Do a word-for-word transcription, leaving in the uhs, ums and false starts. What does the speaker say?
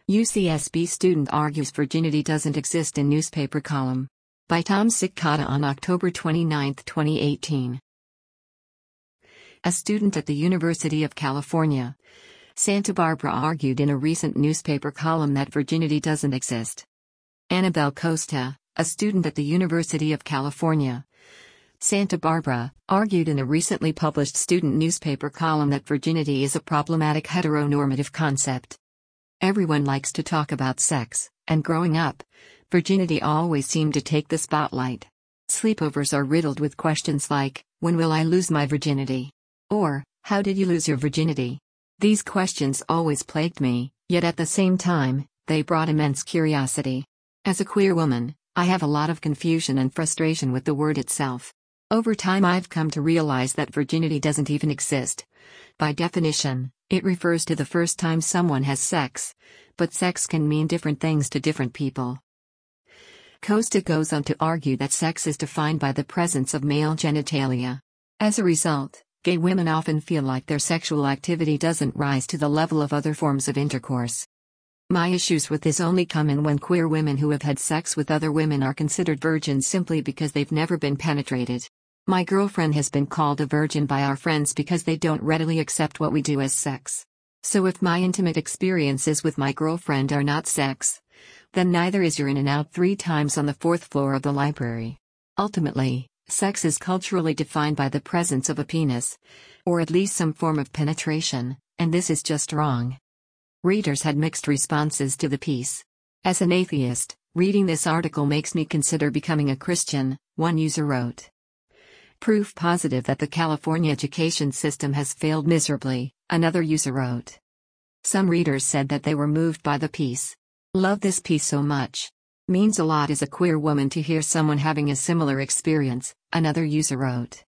U C S B student argues virginity doesn't exist in newspaper column. By Tom Sikkata on October twenty-ninth, twenty eighteen. A student at the University of California, Santa Barbara argued in a recent newspaper column that virginity doesn't exist. Annabelle Costa, a student at the University of California, Santa Barbara, argued in a recently published student newspaper column that virginity is a problematic heteronormative concept. Everyone likes to talk about sex, and growing up, virginity always seemed to take the spotlight. Sleepovers are riddled with questions like, "When will I lose my virginity?" Or, "How did you lose your virginity?" These questions always plagued me, yet at the same time, they brought immense curiosity. As a queer woman, I have a lot of confusion and frustration with the word itself. Over time I've come to realize that virginity doesn't even exist. By definition, it refers to the first time someone has sex, but sex can mean different things to different people. Costa goes on to argue that sex is defined by the presence of male genitalia. As a result, gay women often feel like their sexual activity doesn't rise to the level of other forms of intercourse. My issues with this only come in when queer women who have had sex with other women are considered virgins simply because they've never been penetrated. My girlfriend has been called a virgin by our friends because they don't readily accept what we do as sex. So if my intimate experiences with my girlfriend are not sex, then neither is your in and out three times on the fourth floor of the library. Ultimately, sex is culturally defined by the presence of a penis, or at least some form of penetration, and this is just wrong. Readers had mixed responses to the piece. As an atheist, reading this article makes me consider becoming a Christian, one user wrote. Proof positive that the California education system has failed miserably, another user wrote. Some readers said that they were moved by the piece. Love this piece so much. Means a lot as a queer woman to hear someone having a similar experience, another user wrote.